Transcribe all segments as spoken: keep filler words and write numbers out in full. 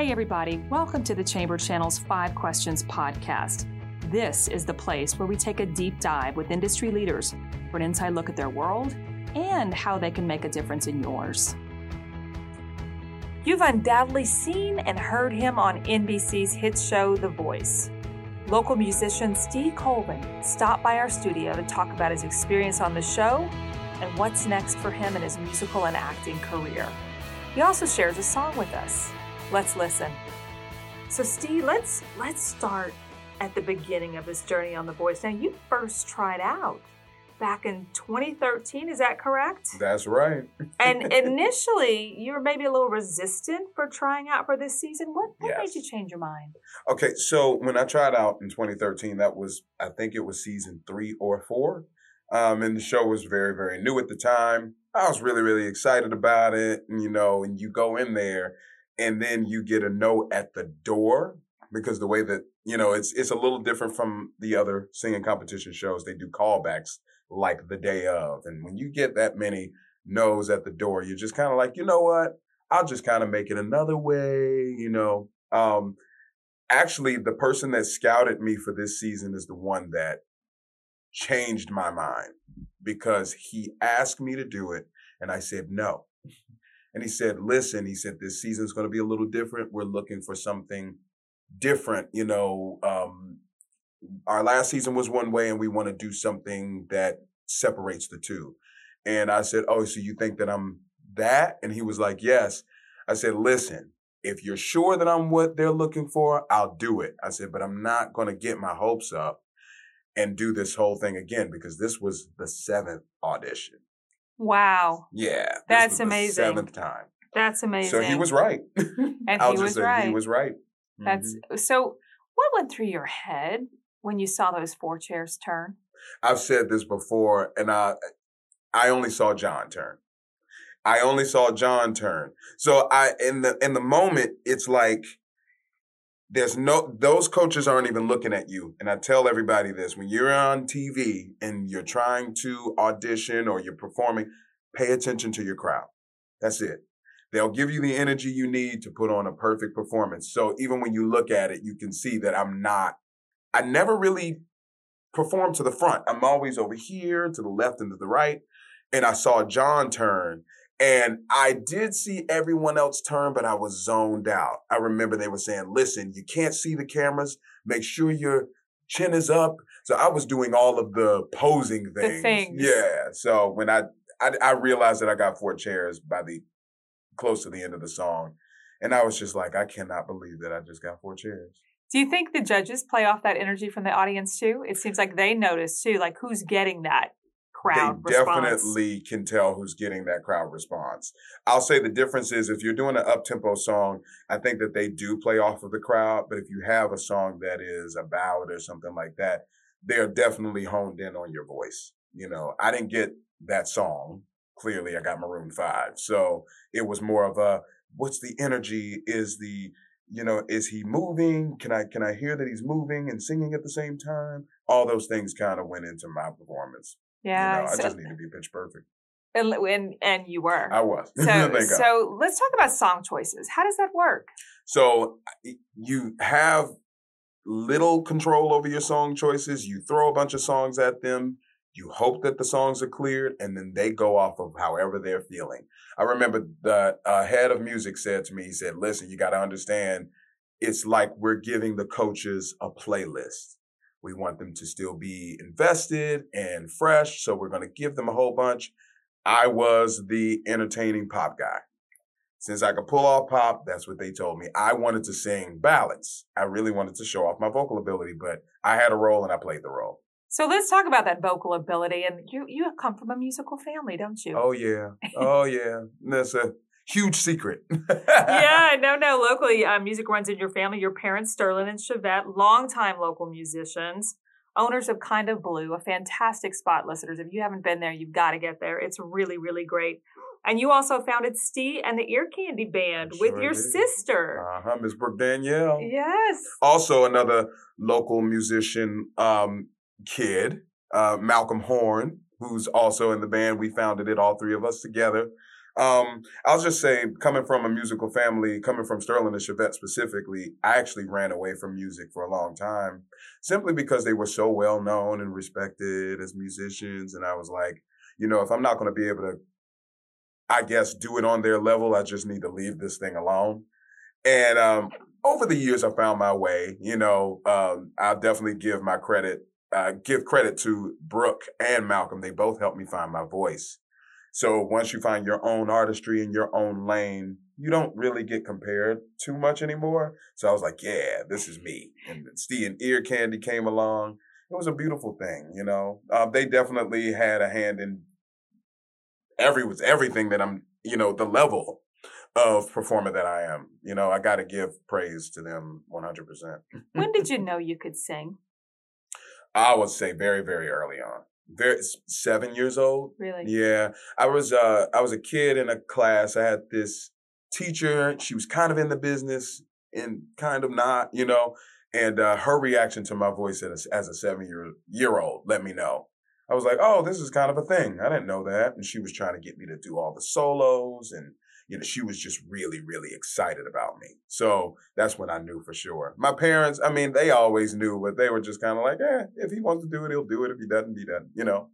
Hey everybody, welcome to the Chamber Channel's Five Questions podcast. This is the place where we take a deep dive with industry leaders for an inside look at their world and how they can make a difference in yours. You've undoubtedly seen and heard him on N B C's hit show, The Voice. Local musician Steve Colvin stopped by our studio to talk about his experience on the show and what's next for him in his musical and acting career. He also shares a song with us. Let's listen. So Steve, let's let's start at the beginning of this journey on The Voice. Now, you first tried out back in twenty thirteen, is that correct? That's right. And initially, you were maybe a little resistant for trying out for this season. What, what Yes. made you change your mind? Okay, so when I tried out in twenty thirteen, that was, I think it was season three or four. Um, and the show was very, very new at the time. I was really, really excited about it. And, you know, and you go in there and then you get a no at the door because the way that, you know, it's it's a little different from the other singing competition shows. They do callbacks like the day of. And when you get that many no's at the door, you're just kind of like, you know what? I'll just kind of make it another way, you know. Um, actually, the person that scouted me for this season is the one that changed my mind because he asked me to do it and I said no. And he said, listen, he said, this season's going to be a little different. We're looking for something different. You know, um, our last season was one way and we want to do something that separates the two. And I said, oh, so you think that I'm that? And he was like, yes. I said, listen, if you're sure that I'm what they're looking for, I'll do it. I said, but I'm not going to get my hopes up and do this whole thing again because this was the seventh audition. Wow. Yeah. this That's was the amazing. Seventh time. That's amazing. So he was right. And I'll he just was say right. He was right. That's Mhm. so. What went through your head when you saw those four chairs turn? I've said this before, and I, I only saw John turn. I only saw John turn. So I, in the in the moment, it's like there's no those coaches aren't even looking at you. And I tell everybody this: when you're on T V and you're trying to audition or you're performing, pay attention to your crowd. That's it. They'll give you the energy you need to put on a perfect performance. So even when you look at it, you can see that I'm not. I never really perform to the front. I'm always over here, to the left and to the right. And I saw John turn. And I did see everyone else turn, but I was zoned out. I remember they were saying, listen, you can't see the cameras. Make sure your chin is up. So I was doing all of the posing things. The things. Yeah. So when I, I, I realized that I got four chairs by the close to the end of the song. And I was just like, I cannot believe that I just got four chairs. Do you think the judges play off that energy from the audience too? It seems like they notice too, like who's getting that crowd They response. definitely can tell who's getting that crowd response. I'll say the difference is if you're doing an up-tempo song, I think that they do play off of the crowd. But if you have a song that is a ballad or something like that, they're definitely honed in on your voice. You know, I didn't get that song. Clearly, I got Maroon five. So it was more of a, what's the energy? Is the, you know, is he moving? Can I can I hear that he's moving and singing at the same time? All those things kind of went into my performance. Yeah. You know, I so, just need to be pitch perfect. and, and, and you were. I was. So, Thank God. so let's talk about song choices. How does that work? So you have little control over your song choices. You throw a bunch of songs at them. You hope that the songs are cleared, and then they go off of however they're feeling. I remember the uh, head of music said to me, he said, listen, you got to understand, it's like we're giving the coaches a playlist. We want them to still be invested and fresh, so we're going to give them a whole bunch. I was the entertaining pop guy. Since I could pull off pop, that's what they told me. I wanted to sing ballads. I really wanted to show off my vocal ability, but I had a role and I played the role. So let's talk about that vocal ability. And you you have come from a musical family, don't you? Oh, yeah. Oh, yeah. That's a huge secret. Yeah, no, no. Locally, uh, music runs in your family. Your parents, Sterling and Chevette, longtime local musicians, owners of Kind of Blue, a fantastic spot, listeners. If you haven't been there, you've got to get there. It's really, really great. And you also founded Steve and the Ear Candy Band with Sure your did. sister. Uh-huh, Miss Brooke Danielle. Yes. Also another local musician um, kid, uh, Malcolm Horn, who's also in the band. We founded it, all three of us together. Um, I'll just say, coming from a musical family, coming from Sterling and Chevette specifically, I actually ran away from music for a long time simply because they were so well known and respected as musicians. And I was like, you know, if I'm not going to be able to, I guess, do it on their level, I just need to leave this thing alone. And um, over the years, I found my way. You know, um, I'll definitely give my credit, uh, give credit to Brooke and Malcolm. They both helped me find my voice. So once you find your own artistry in your own lane, you don't really get compared too much anymore. So I was like, yeah, this is me. And Steve and Ear Candy came along. It was a beautiful thing, you know. Uh, they definitely had a hand in every was everything that I'm, you know, the level of performer that I am. You know, I got to give praise to them one hundred percent. When did you know you could sing? I would say very, very early on. Very seven years old. Really? Yeah. I was uh I was a kid in a class. I had this teacher. She was kind of in the business and kind of not, you know. And uh, her reaction to my voice as a, as a seven year year old let me know. I was like, oh, this is kind of a thing. I didn't know that. And she was trying to get me to do all the solos, and you know, she was just really, really excited about me. So that's when I knew for sure. My parents, I mean, they always knew, but they were just kind of like, eh, if he wants to do it, he'll do it. If he doesn't, he doesn't, you know.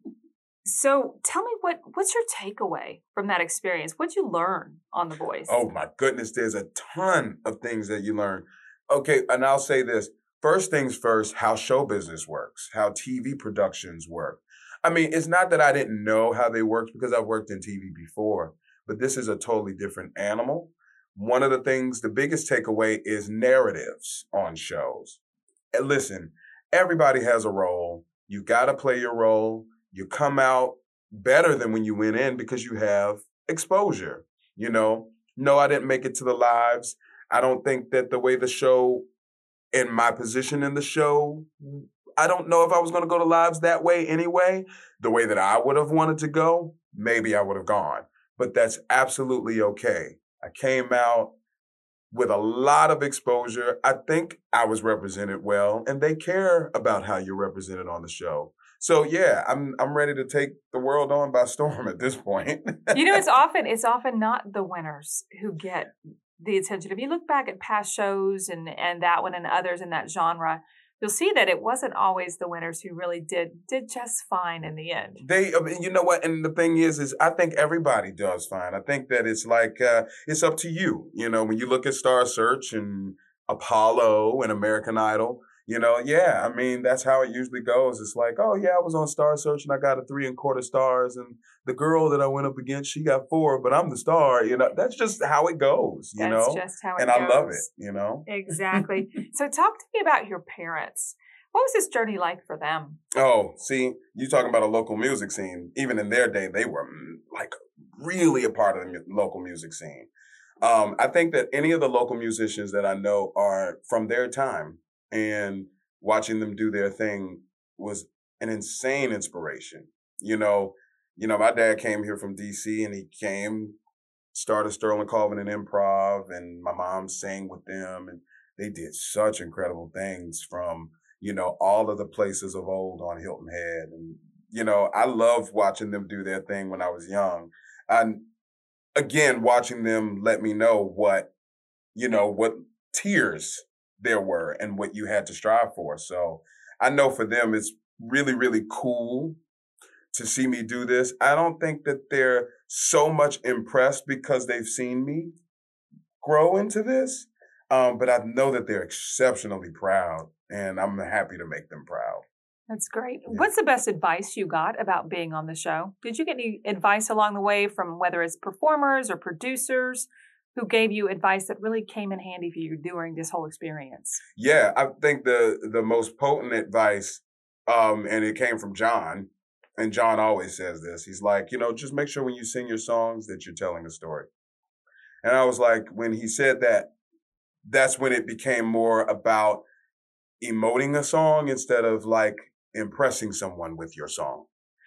So tell me, what what's your takeaway from that experience? What'd you learn on The Voice? Oh, my goodness. There's a ton of things that you learn. Okay, and I'll say this. First things first, how show business works, how T V productions work. I mean, it's not that I didn't know how they worked because I've worked in T V before, but this is a totally different animal. One of the things, the biggest takeaway is narratives on shows. And listen, everybody has a role. You got to play your role. You come out better than when you went in because you have exposure. You know, no, I didn't make it to the lives. I don't think that the way the show, in my position in the show, I don't know if I was going to go to lives that way anyway. The way that I would have wanted to go, maybe I would have gone. But that's absolutely okay. I came out with a lot of exposure. I think I was represented well, and they care about how you're represented on the show. So yeah, I'm I'm ready to take the world on by storm at this point. You know, it's often it's often not the winners who get the attention. If you look back at past shows and and that one and others in that genre, you'll see that it wasn't always the winners who really did did just fine in the end. They, I mean, you know what? And the thing is, is I think everybody does fine. I think that it's like, uh, it's up to you. You know, when you look at Star Search and Apollo and American Idol, you know, yeah, I mean, that's how it usually goes. It's like, oh, yeah, I was on Star Search and I got a three and quarter stars. And the girl that I went up against, she got four, but I'm the star. You know, that's just how it goes, you that's know? just how it and goes. I love it, you know? Exactly. So talk to me about your parents. What was this journey like for them? Oh, see, you talking about a local music scene. Even in their day, they were like really a part of the local music scene. Um, I think that any of the local musicians that I know are from their time, and watching them do their thing was an insane inspiration. You know, you know, my dad came here from D C and he came, started Sterling Colvin and Improv, and my mom sang with them, and they did such incredible things from, you know, all of the places of old on Hilton Head. And, you know, I loved watching them do their thing when I was young. And again, watching them let me know what, you know, what tiers there were and what you had to strive for. So I know for them, it's really, really cool to see me do this. I don't think that they're so much impressed because they've seen me grow into this. Um, but I know that they're exceptionally proud, and I'm happy to make them proud. That's great. Yeah. What's the best advice you got about being on the show? Did you get any advice along the way from whether it's performers or producers who gave you advice that really came in handy for you during this whole experience? Yeah, I think the the most potent advice, um, and it came from John, and John always says this. He's like, you know, just make sure when you sing your songs that you're telling a story. And I was like, when he said that, that's when it became more about emoting a song instead of like impressing someone with your song.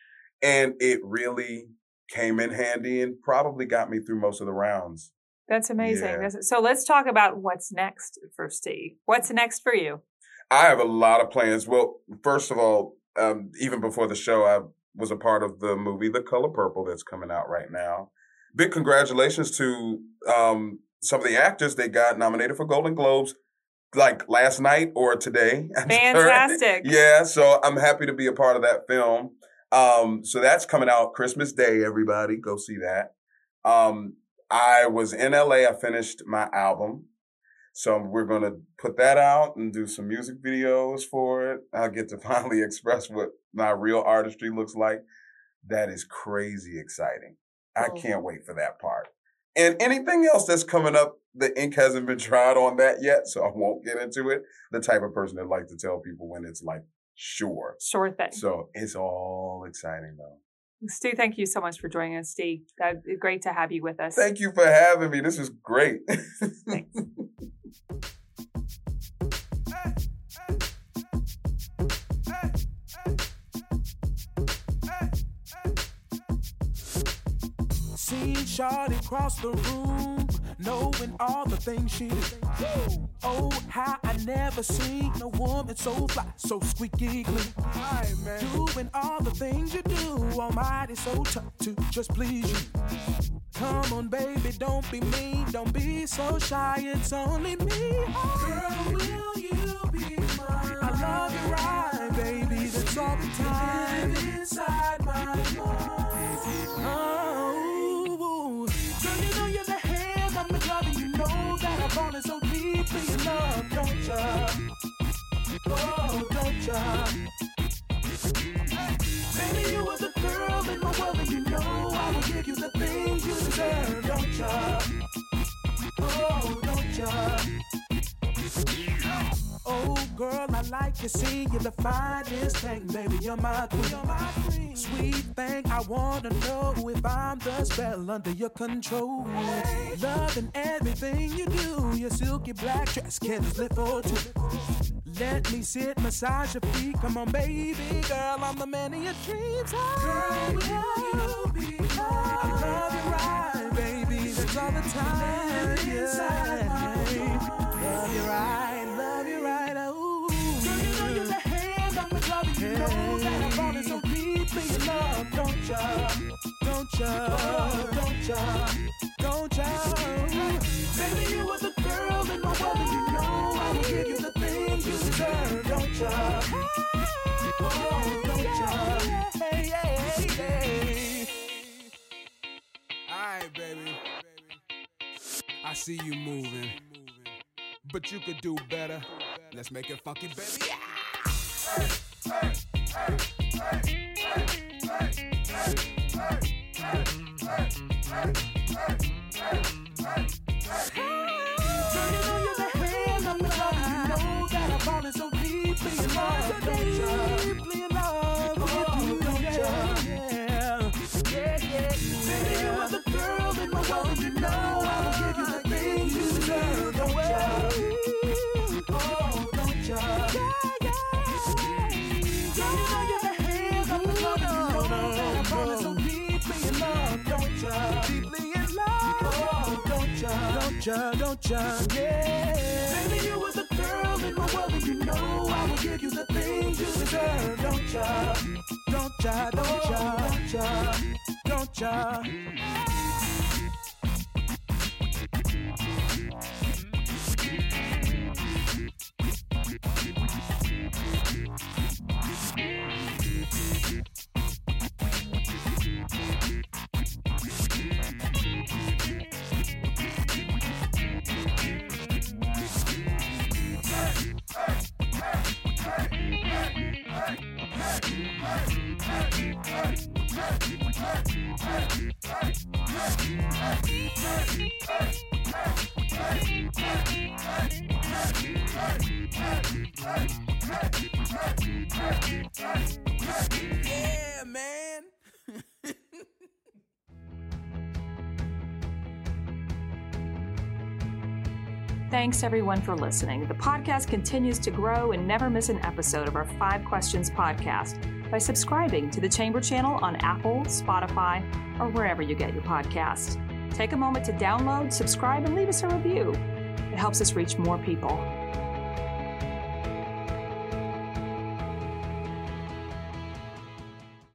And it really came in handy and probably got me through most of the rounds. That's amazing. Yeah. That's, so let's talk about what's next for Steve. What's next for you? I have a lot of plans. Well, first of all, um, even before the show, I was a part of the movie The Color Purple that's coming out right now. big congratulations to um, some of the actors that got nominated for Golden Globes, like last night or today. Fantastic. Yeah, so I'm happy to be a part of that film. Um, so that's coming out Christmas Day, everybody. Go see that. Um, I was in L A. I finished my album. So we're going to put that out and do some music videos for it. I'll get to finally express what my real artistry looks like. That is crazy exciting. I Cool. can't wait for that part. And anything else that's coming up, the ink hasn't been tried on that yet, so I won't get into it. The type of person that like to tell people when it's like, sure. Sure thing. So it's all exciting though. Stu, thank you so much for joining us, Steve. That, great to have you with us. Thank you for having me. This is great. Thanks. Seen Shawty cross the room, knowing all the things she did. Oh, how I never seen no woman so fly, so squeaky clean. Right, man. Doing all the things you do, almighty so tough to just please you. Come on, baby, don't be mean, don't be so shy, it's only me. Oh, girl, will you be mine? I love you right, baby, that's all the time. Live inside my mind. Oh, girl, you know you're the hand I'm the glove, and you know that I want it so deeply in love, don't ya? Oh, don't ya? Baby, you are the girl in my world, and you know I will give you the things you deserve, don't ya? Oh, don't ya? Oh, girl, I like to see you the finest thing, baby, you're my queen. Sweet thing, I wanna know if I'm the spell under your control. Loving everything you do, your silky black dress can slip for two. Let me sit, massage your feet, come on, baby girl, I'm the man of your dreams. Girl, will you be mine? I love you right, baby, that's all the time. Yeah. Love you right, love you right, oh. Girl, you know you're the hand on the glove, and you know that I'm falling so deeply in love, don't ya? Don't ya? Oh, don't ya? Don't ya? Baby, you are the girl in my world, and you know I will give you the things you deserve, don't ya? Oh, don't ya? Hey, hey, hey. All right, baby. I see you moving. But you could do better. Let's make it funky, baby. Yeah! Hey, hey, hey, hey, hey, hey, Girl, you know you're the hand I'm the love. You know that I'm falling so deeply in love, don't ya? Deeply in love with you, don't ya? Yeah, yeah, yeah. Baby, you are the girl in my world, and you know I will give you the things you deserve, don't ya? Oh, don't ya? Yeah, yeah. Girl, you know you're the hand I'm the love, and you know that I'm falling so deeply in love, don't ya? Deeply in love. Oh, don't ya? Don't ya? Don't ya? Yeah. Baby, you are the girl in my world, and you know I will give you the things you deserve, don't ya? Don't ya? Don't ya? Don't ya? Don't ya? Yeah, man. Thanks everyone for listening. The podcast continues to grow, and never miss an episode of our Five Questions podcast by subscribing to the Chamber channel on Apple, Spotify, or wherever you get your podcasts. Take a moment to download, subscribe, and leave us a review. It helps us reach more people.